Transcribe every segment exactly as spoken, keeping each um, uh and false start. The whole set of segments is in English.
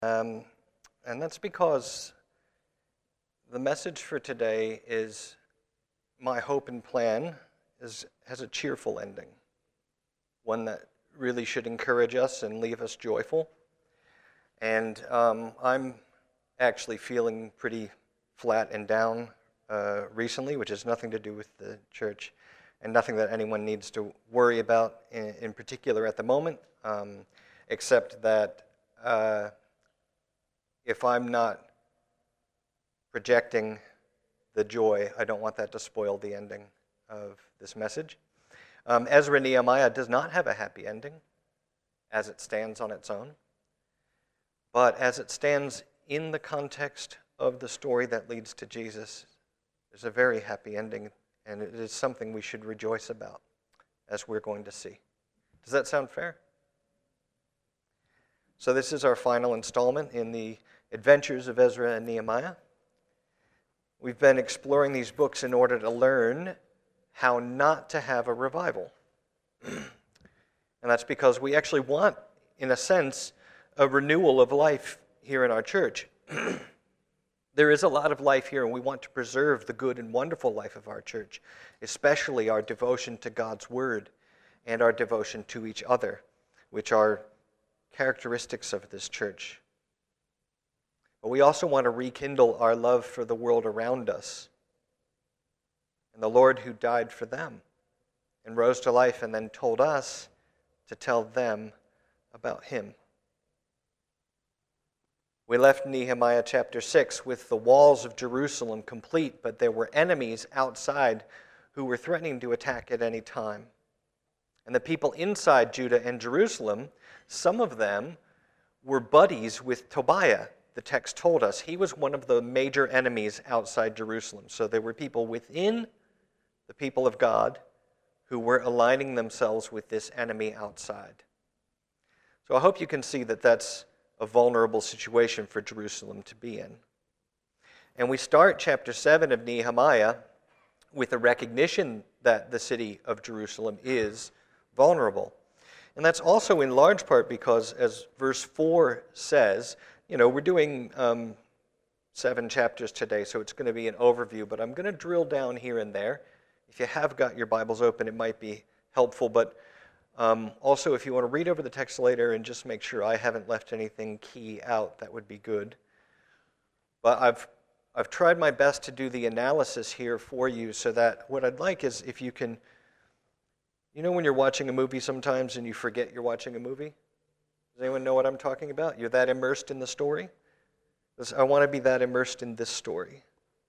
Um, and that's because the message for today is my hope and plan is, has a cheerful ending, one that really should encourage us and leave us joyful. And um, I'm actually feeling pretty flat and down uh, recently, which has nothing to do with the church and nothing that anyone needs to worry about in, in particular at the moment, um, except that uh, if I'm not projecting the joy, I don't want that to spoil the ending of this message. Um, Ezra Nehemiah does not have a happy ending as it stands on its own, but as it stands in the context of the story that leads to Jesus, there's a very happy ending, and it is something we should rejoice about, as we're going to see. Does that sound fair? So this is our final installment in the Adventures of Ezra and Nehemiah. We've been exploring these books in order to learn how not to have a revival. And that's because we actually want, in a sense, a renewal of life here in our church. There is a lot of life here, and we want to preserve the good and wonderful life of our church, especially our devotion to God's Word and our devotion to each other, which are characteristics of this church. But we also want to rekindle our love for the world around us and the Lord who died for them and rose to life and then told us to tell them about Him. We left Nehemiah chapter six with the walls of Jerusalem complete, but there were enemies outside who were threatening to attack at any time. And the people inside Judah and Jerusalem, some of them were buddies with Tobiah. The text told us he was one of the major enemies outside Jerusalem. So there were people within the people of God who were aligning themselves with this enemy outside. So I hope you can see that that's a vulnerable situation for Jerusalem to be in. And we start chapter seven of Nehemiah with a recognition that the city of Jerusalem is vulnerable. And that's also in large part because, as verse four says, you know, we're doing um, seven chapters today, so it's going to be an overview, but I'm going to drill down here and there. If you have got your Bibles open, it might be helpful, but um, also if you want to read over the text later and just make sure I haven't left anything key out, that would be good. But I've I've tried my best to do the analysis here for you so that what I'd like is if you can, you know when you're watching a movie sometimes and you forget you're watching a movie? Does anyone know what I'm talking about? You're that immersed in the story? I want to be that immersed in this story.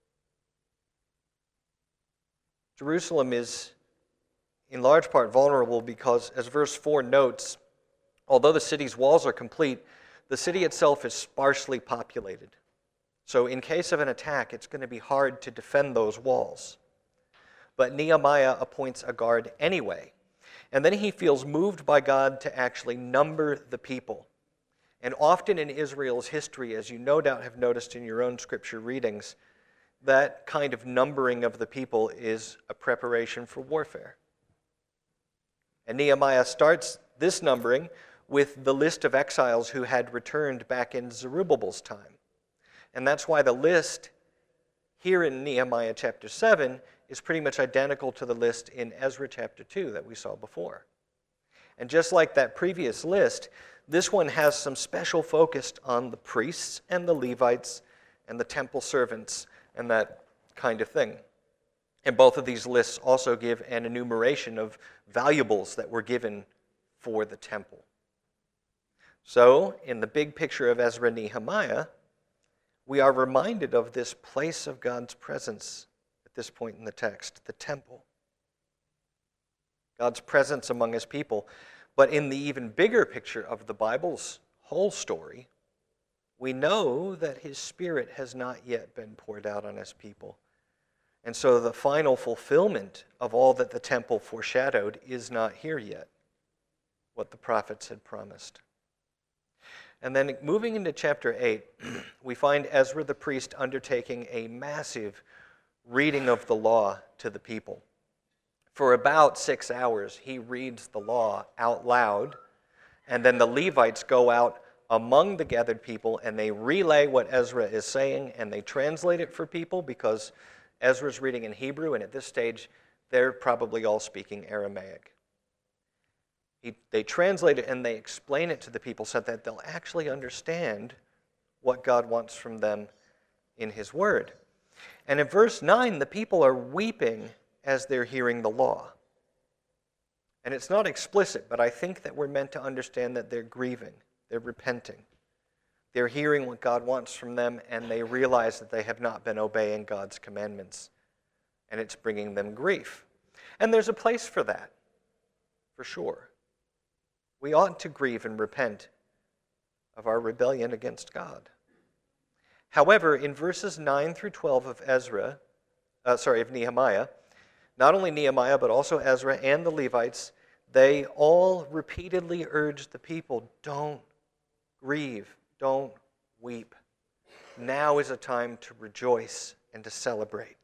Jerusalem is in large part vulnerable because, as verse four notes, although the city's walls are complete, the city itself is sparsely populated. So in case of an attack, it's going to be hard to defend those walls. But Nehemiah appoints a guard anyway. And then he feels moved by God to actually number the people. And often in Israel's history, as you no doubt have noticed in your own scripture readings, that kind of numbering of the people is a preparation for warfare. And Nehemiah starts this numbering with the list of exiles who had returned back in Zerubbabel's time. And that's why the list here in Nehemiah chapter seven is pretty much identical to the list in Ezra chapter two that we saw before. And just like that previous list, this one has some special focus on the priests and the Levites and the temple servants and that kind of thing. And both of these lists also give an enumeration of valuables that were given for the temple. So, in the big picture of Ezra and Nehemiah, we are reminded of this place of God's presence at this point in the text, the temple. God's presence among His people. But in the even bigger picture of the Bible's whole story, we know that His Spirit has not yet been poured out on His people. And so the final fulfillment of all that the temple foreshadowed is not here yet, what the prophets had promised. And then moving into chapter eight, we find Ezra the priest undertaking a massive reading of the law to the people. For about six hours, he reads the law out loud, and then the Levites go out among the gathered people, and they relay what Ezra is saying, and they translate it for people because Ezra's reading in Hebrew, and at this stage, they're probably all speaking Aramaic. He, they translate it and they explain it to the people so that they'll actually understand what God wants from them in his word. And in verse nine, the people are weeping as they're hearing the law. And it's not explicit, but I think that we're meant to understand that they're grieving, they're repenting. They're hearing what God wants from them, and they realize that they have not been obeying God's commandments. And it's bringing them grief. And there's a place for that, for sure. We ought to grieve and repent of our rebellion against God. However, in verses nine through twelve of Ezra, uh, sorry, of Nehemiah, not only Nehemiah, but also Ezra and the Levites, they all repeatedly urged the people, don't grieve, don't weep. Now is a time to rejoice and to celebrate.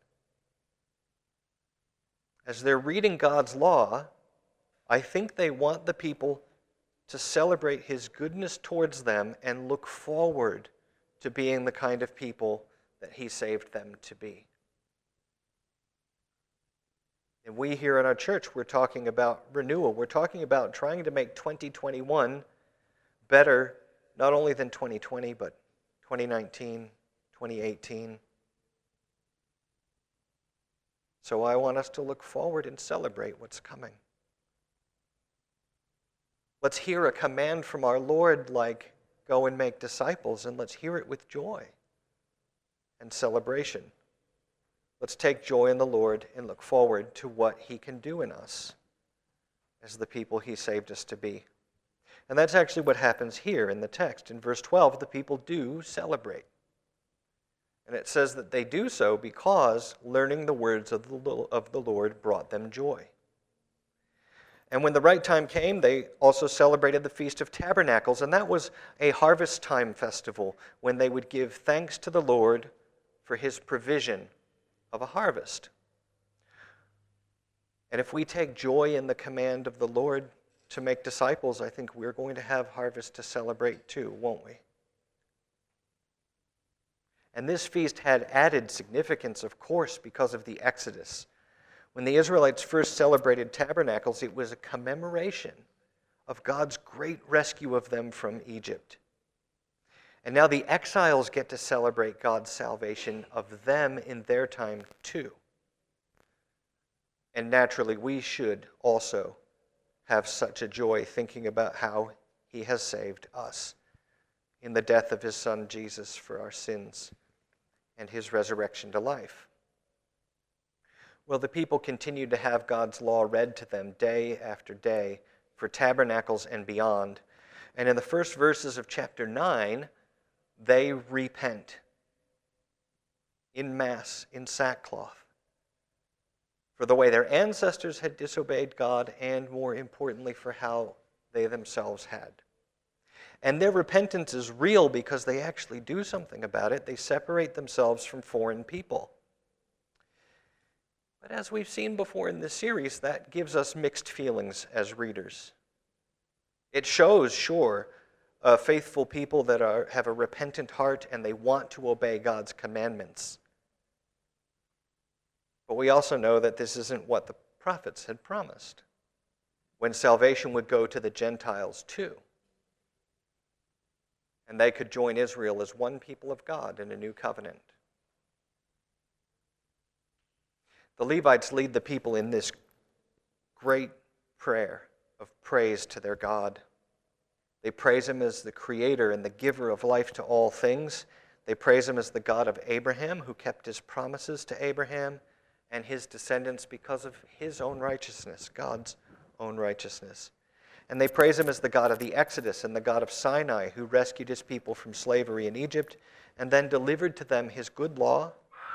As they're reading God's law, I think they want the people to celebrate his goodness towards them and look forward to being the kind of people that he saved them to be. And we here at our church, we're talking about renewal. We're talking about trying to make twenty twenty-one better, not only than twenty twenty, but twenty nineteen, twenty eighteen. So I want us to look forward and celebrate what's coming. Let's hear a command from our Lord like, go and make disciples, and let's hear it with joy and celebration. Let's take joy in the Lord and look forward to what he can do in us as the people he saved us to be. And that's actually what happens here in the text. In verse twelve, the people do celebrate. And it says that they do so because learning the words of the, of the Lord brought them joy. And when the right time came, they also celebrated the Feast of Tabernacles, and that was a harvest time festival when they would give thanks to the Lord for his provision of a harvest. And if we take joy in the command of the Lord to make disciples, I think we're going to have harvest to celebrate too, won't we? And this feast had added significance, of course, because of the Exodus. When the Israelites first celebrated tabernacles, it was a commemoration of God's great rescue of them from Egypt. And now the exiles get to celebrate God's salvation of them in their time too. And naturally, we should also have such a joy thinking about how he has saved us in the death of his Son Jesus for our sins and his resurrection to life. Well, the people continued to have God's law read to them day after day for tabernacles and beyond. And in the first verses of chapter nine, they repent in mass, in sackcloth, for the way their ancestors had disobeyed God, and more importantly, for how they themselves had. And their repentance is real because they actually do something about it. They separate themselves from foreign people. But as we've seen before in this series, that gives us mixed feelings as readers. It shows, sure, uh, faithful people that are, have a repentant heart and they want to obey God's commandments. But we also know that this isn't what the prophets had promised, when salvation would go to the Gentiles too. And they could join Israel as one people of God in a new covenant. The Levites lead the people in this great prayer of praise to their God. They praise him as the creator and the giver of life to all things. They praise him as the God of Abraham, who kept his promises to Abraham and his descendants because of his own righteousness, God's own righteousness. And they praise him as the God of the Exodus and the God of Sinai, who rescued his people from slavery in Egypt and then delivered to them his good law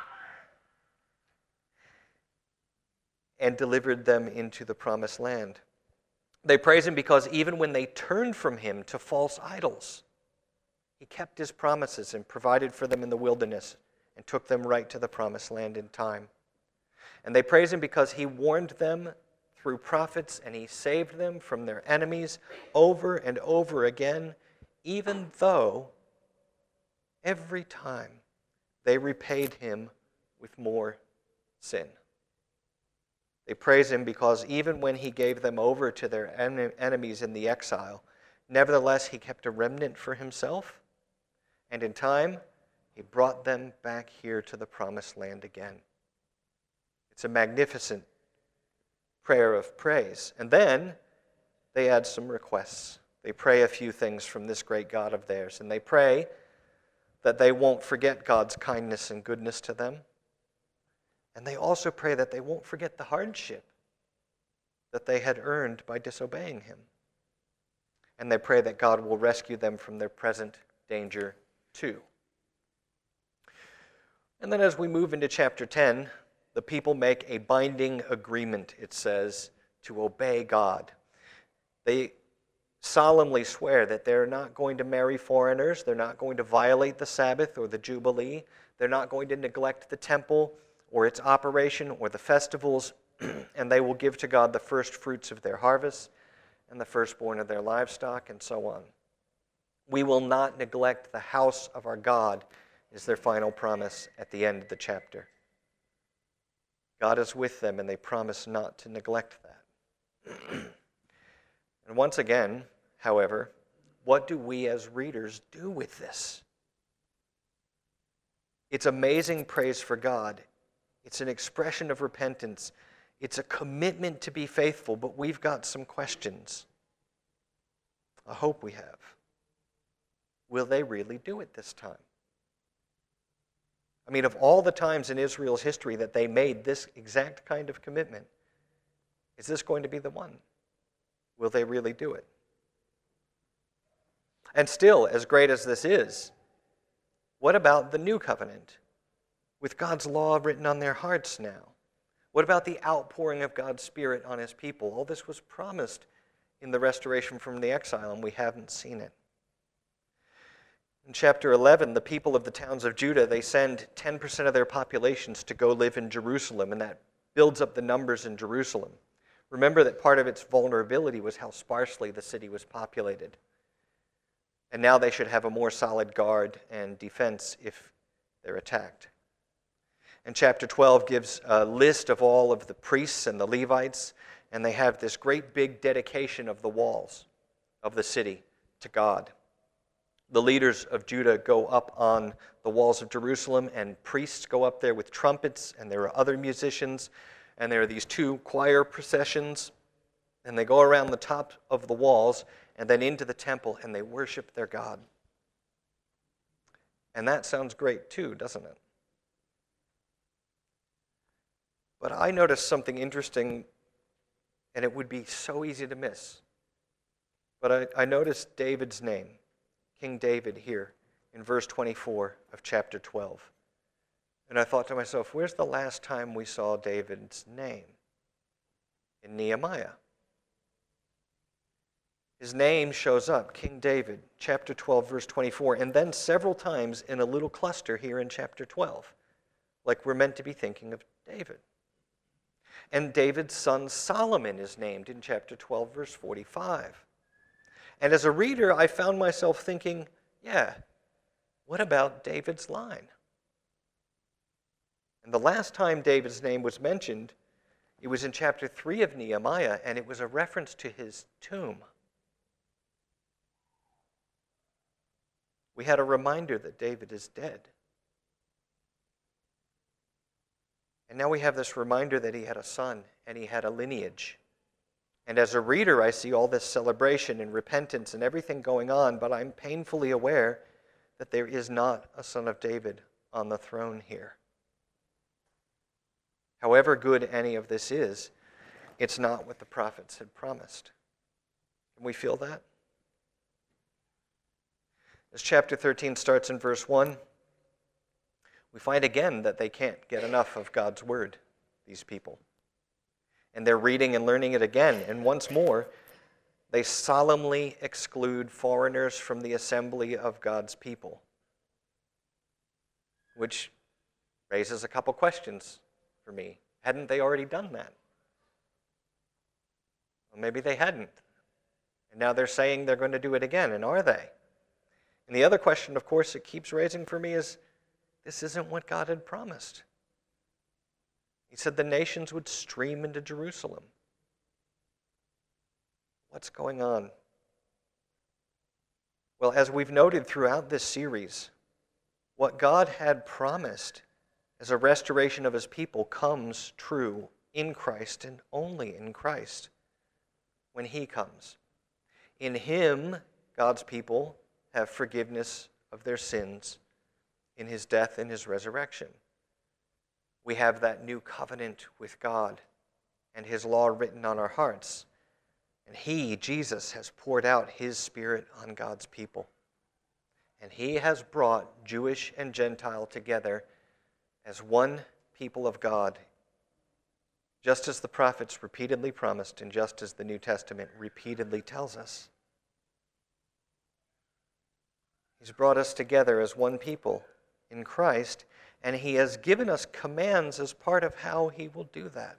and delivered them into the promised land. They praise him because even when they turned from him to false idols, he kept his promises and provided for them in the wilderness and took them right to the promised land in time. And they praise him because he warned them through prophets and he saved them from their enemies over and over again, even though every time they repaid him with more sin. They praise him because even when he gave them over to their en- enemies in the exile, nevertheless he kept a remnant for himself, and in time he brought them back here to the promised land again. It's a magnificent prayer of praise. And then they add some requests. They pray a few things from this great God of theirs, and they pray that they won't forget God's kindness and goodness to them. And they also pray that they won't forget the hardship that they had earned by disobeying him. And they pray that God will rescue them from their present danger too. And then as we move into chapter ten, the people make a binding agreement, it says, to obey God. They solemnly swear that they're not going to marry foreigners, they're not going to violate the Sabbath or the Jubilee, they're not going to neglect the temple or its operation or the festivals, and they will give to God the first fruits of their harvests and the firstborn of their livestock, and so on. We will not neglect the house of our God, is their final promise at the end of the chapter. God is with them, and they promise not to neglect that. And once again, however, what do we as readers do with this? It's amazing praise for God. It's an expression of repentance. It's a commitment to be faithful, but we've got some questions. I hope we have. Will they really do it this time? I mean, of all the times in Israel's history that they made this exact kind of commitment, is this going to be the one? Will they really do it? And still, as great as this is, what about the new covenant, with God's law written on their hearts now? What about the outpouring of God's Spirit on his people? All this was promised in the restoration from the exile, and we haven't seen it. In chapter eleven, the people of the towns of Judah, they send ten percent of their populations to go live in Jerusalem, and that builds up the numbers in Jerusalem. Remember that part of its vulnerability was how sparsely the city was populated. And now they should have a more solid guard and defense if they're attacked. And chapter twelve gives a list of all of the priests and the Levites, and they have this great big dedication of the walls of the city to God. The leaders of Judah go up on the walls of Jerusalem, and priests go up there with trumpets, and there are other musicians, and there are these two choir processions, and they go around the top of the walls and then into the temple, and they worship their God. And that sounds great too, doesn't it? But I noticed something interesting, and it would be so easy to miss. But I, I noticed David's name, King David, here in verse twenty-four of chapter twelve. And I thought to myself, where's the last time we saw David's name? In Nehemiah. His name shows up, King David, chapter twelve, verse twenty-four, and then several times in a little cluster here in chapter twelve, like we're meant to be thinking of David. And David's son Solomon is named in chapter twelve, verse forty-five. And as a reader, I found myself thinking, yeah, what about David's line? And the last time David's name was mentioned, it was in chapter three of Nehemiah, and it was a reference to his tomb. We had a reminder that David is dead. And now we have this reminder that he had a son and he had a lineage. And as a reader, I see all this celebration and repentance and everything going on, but I'm painfully aware that there is not a son of David on the throne here. However good any of this is, it's not what the prophets had promised. Can we feel that? As chapter thirteen starts in verse one, we find again that they can't get enough of God's word, these people. And they're reading and learning it again. And once more, they solemnly exclude foreigners from the assembly of God's people, which raises a couple questions for me. Hadn't they already done that? Well, maybe they hadn't. And now they're saying they're going to do it again, and are they? And the other question, of course, it keeps raising for me is, this isn't what God had promised. He said the nations would stream into Jerusalem. What's going on? Well, as we've noted throughout this series, what God had promised as a restoration of his people comes true in Christ and only in Christ when he comes. In him, God's people have forgiveness of their sins in his death and his resurrection. We have that new covenant with God and his law written on our hearts. And he, Jesus, has poured out his Spirit on God's people. And he has brought Jewish and Gentile together as one people of God, just as the prophets repeatedly promised and just as the New Testament repeatedly tells us. He's brought us together as one people in Christ, and he has given us commands as part of how he will do that.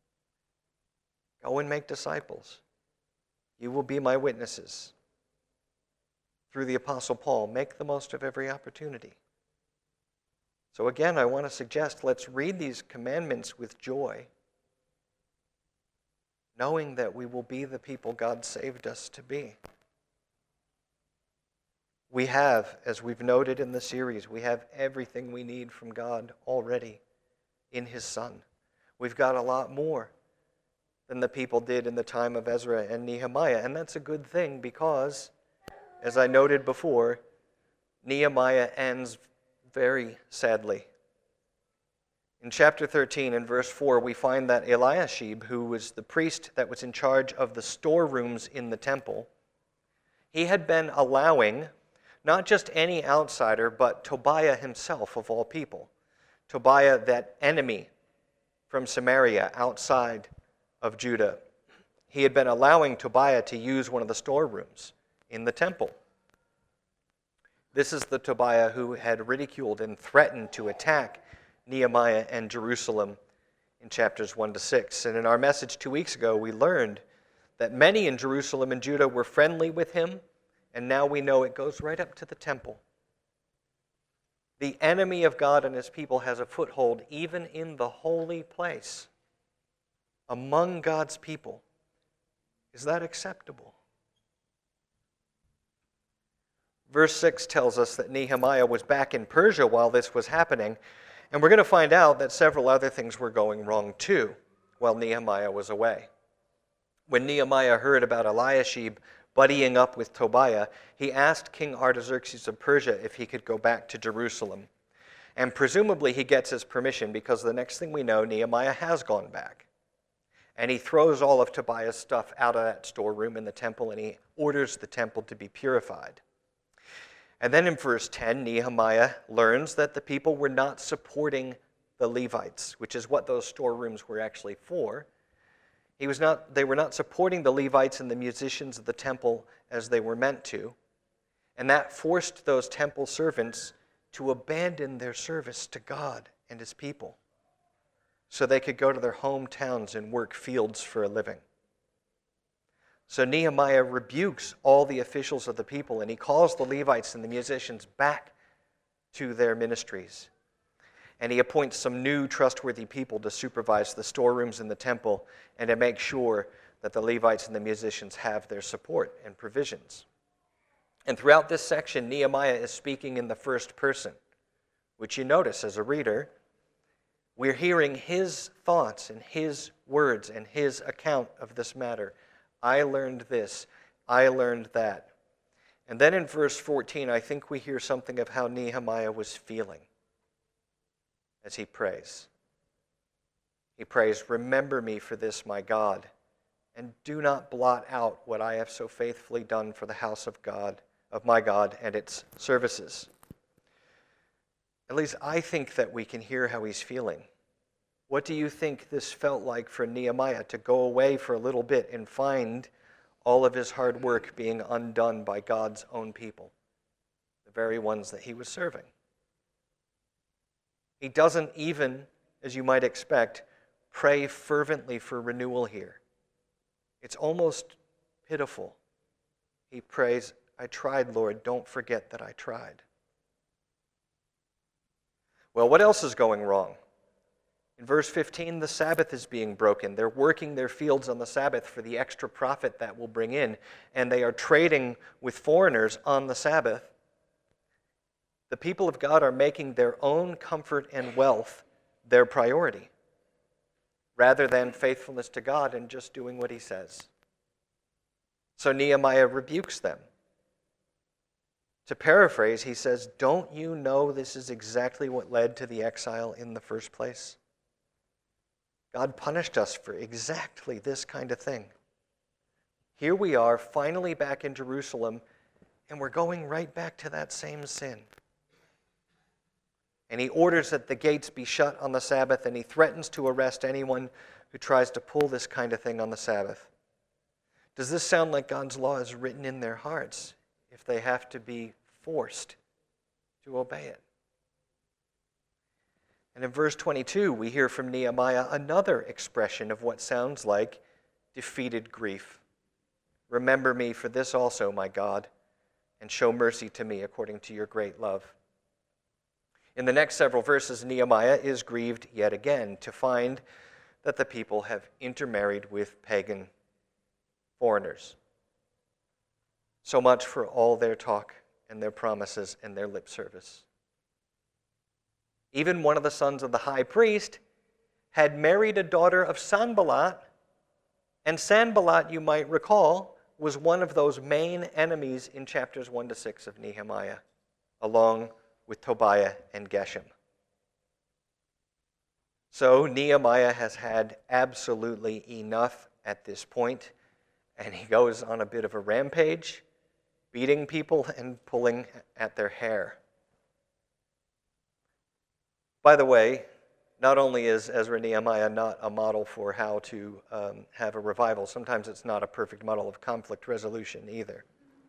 Go and make disciples. You will be my witnesses. Through the Apostle Paul, make the most of every opportunity. So again, I want to suggest let's read these commandments with joy, knowing that we will be the people God saved us to be. We have, as we've noted in the series, we have everything we need from God already in his Son. We've got a lot more than the people did in the time of Ezra and Nehemiah, and that's a good thing because, as I noted before, Nehemiah ends very sadly. In chapter thirteen and verse four, we find that Eliashib, who was the priest that was in charge of the storerooms in the temple, he had been allowing not just any outsider, but Tobiah himself, of all people. Tobiah, that enemy from Samaria outside of Judah. He had been allowing Tobiah to use one of the storerooms in the temple. This is the Tobiah who had ridiculed and threatened to attack Nehemiah and Jerusalem in chapters one to six. And in our message two weeks ago, we learned that many in Jerusalem and Judah were friendly with him, and now we know it goes right up to the temple. The enemy of God and his people has a foothold even in the holy place, among God's people. Is that acceptable? Verse six tells us that Nehemiah was back in Persia while this was happening, and we're going to find out that several other things were going wrong too while Nehemiah was away. When Nehemiah heard about Eliashib buddying up with Tobiah, he asked King Artaxerxes of Persia if he could go back to Jerusalem. And presumably he gets his permission because the next thing we know, Nehemiah has gone back. And he throws all of Tobiah's stuff out of that storeroom in the temple, and he orders the temple to be purified. And then in verse ten, Nehemiah learns that the people were not supporting the Levites, which is what those storerooms were actually for. He was not, they were not supporting the Levites and the musicians of the temple as they were meant to. And that forced those temple servants to abandon their service to God and his people so they could go to their hometowns and work fields for a living. So Nehemiah rebukes all the officials of the people, and he calls the Levites and the musicians back to their ministries. And he appoints some new trustworthy people to supervise the storerooms in the temple and to make sure that the Levites and the musicians have their support and provisions. And throughout this section, Nehemiah is speaking in the first person, which you notice as a reader. We're hearing his thoughts and his words and his account of this matter. I learned this. I learned that. And then in verse fourteen, I think we hear something of how Nehemiah was feeling as he prays. He prays, "Remember me for this, my God, and do not blot out what I have so faithfully done for the house of God, of my God, and its services." At least I think that we can hear how he's feeling. What do you think this felt like for Nehemiah to go away for a little bit and find all of his hard work being undone by God's own people, the very ones that he was serving? He doesn't even, as you might expect, pray fervently for renewal here. It's almost pitiful. He prays, I tried, Lord. Don't forget that I tried. Well, what else is going wrong? In verse fifteen, the Sabbath is being broken. They're working their fields on the Sabbath for the extra profit that will bring in, and they are trading with foreigners on the Sabbath. The people of God are making their own comfort and wealth their priority, rather than faithfulness to God and just doing what he says. So Nehemiah rebukes them. To paraphrase, he says, "Don't you know this is exactly what led to the exile in the first place? God punished us for exactly this kind of thing. Here we are, finally back in Jerusalem, and we're going right back to that same sin." And he orders that the gates be shut on the Sabbath, and he threatens to arrest anyone who tries to pull this kind of thing on the Sabbath. Does this sound like God's law is written in their hearts if they have to be forced to obey it? And in verse twenty-two, we hear from Nehemiah another expression of what sounds like defeated grief. "Remember me for this also, my God, and show mercy to me according to your great love." In the next several verses, Nehemiah is grieved yet again to find that the people have intermarried with pagan foreigners. So much for all their talk and their promises and their lip service. Even one of the sons of the high priest had married a daughter of Sanballat, and Sanballat, you might recall, was one of those main enemies in chapters one to six of Nehemiah, along with Tobiah and Geshem. So Nehemiah has had absolutely enough at this point, and he goes on a bit of a rampage, beating people and pulling at their hair. By the way, not only is Ezra Nehemiah not a model for how to um, have a revival, sometimes it's not a perfect model of conflict resolution either.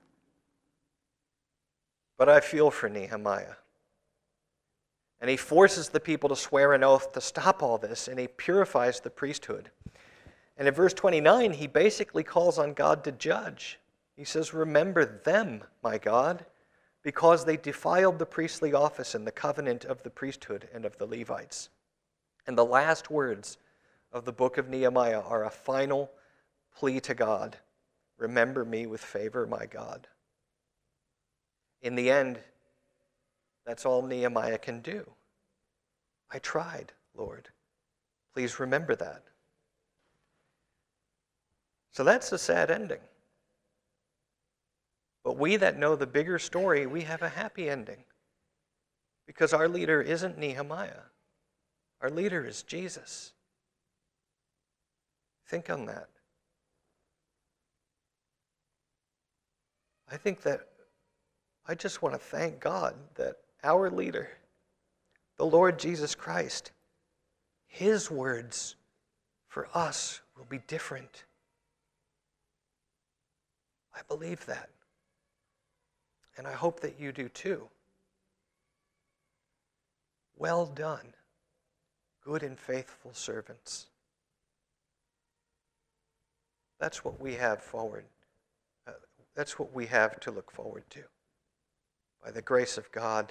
But I feel for Nehemiah. And he forces the people to swear an oath to stop all this, and he purifies the priesthood. And in verse twenty-nine, he basically calls on God to judge. He says, "Remember them, my God, because they defiled the priestly office and the covenant of the priesthood and of the Levites." And the last words of the book of Nehemiah are a final plea to God. "Remember me with favor, my God." In the end, that's all Nehemiah can do. "I tried, Lord. Please remember that." So that's a sad ending. But we that know the bigger story, we have a happy ending. Because our leader isn't Nehemiah. Our leader is Jesus. Think on that. I think that I just want to thank God that our leader, the Lord Jesus Christ, his words for us will be different. I believe that. And I hope that you do too. Well done, good and faithful servants. That's what we have forward. Uh, that's what we have to look forward to. By the grace of God,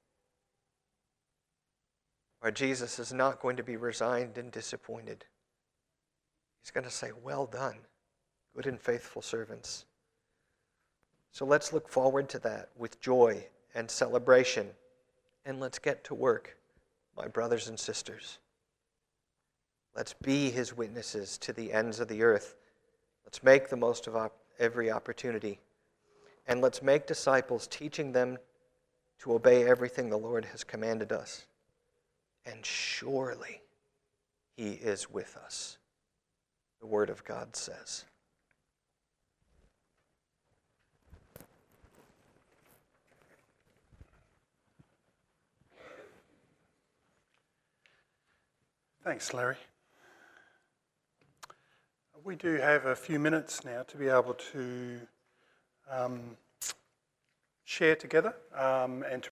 our Jesus is not going to be resigned and disappointed. He's going to say, "Well done, good and faithful servants." So let's look forward to that with joy and celebration. And let's get to work, my brothers and sisters. Let's be his witnesses to the ends of the earth. Let's make the most of op- every opportunity. And let's make disciples, teaching them to obey everything the Lord has commanded us. And surely he is with us, the Word of God says. Thanks, Larry. We do have a few minutes now to be able to um, share together um, and to